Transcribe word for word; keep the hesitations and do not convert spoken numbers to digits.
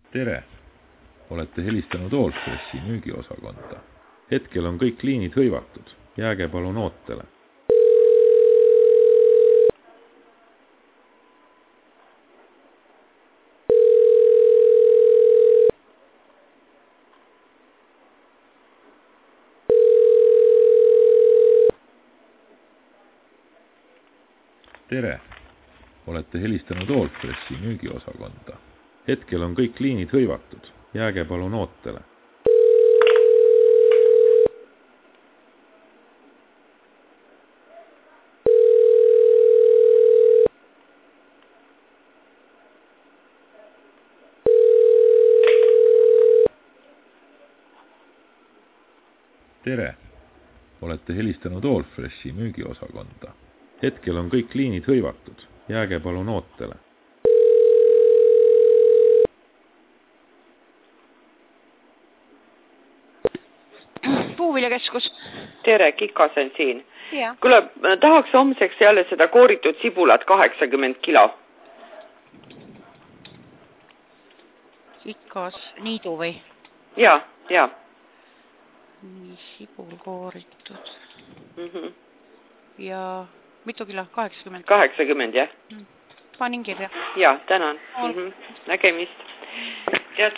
Tere! Olete helistanud Allfreshi müügiosakonda. Hetkel on kõik liinid hõivatud. Jääge palun ootele. Tere! Olete helistanud Allfreshi müügiosakonda. Hetkel on kõik liinid hõivatud. Jääge palun ootele. Tere! Olete helistanud Allfreshi müügiosakonda. Hetkel on kõik liinid hõivatud. Jääge palun ootele. Puuviljakeskus. Tere, Kikasen siin. Ja. Kuule, tahaks homseks jälle seda kooritud sibulat kaheksakümmend kilo. Kikas niidu või? Ja, ja. Nii, sibul kooritud. Mm -hmm. Ja mitu kilo? kaheksakümmend? kaheksakümmend, jah. Panin kirja. Ja, tänan. Mm -hmm. Nägemist.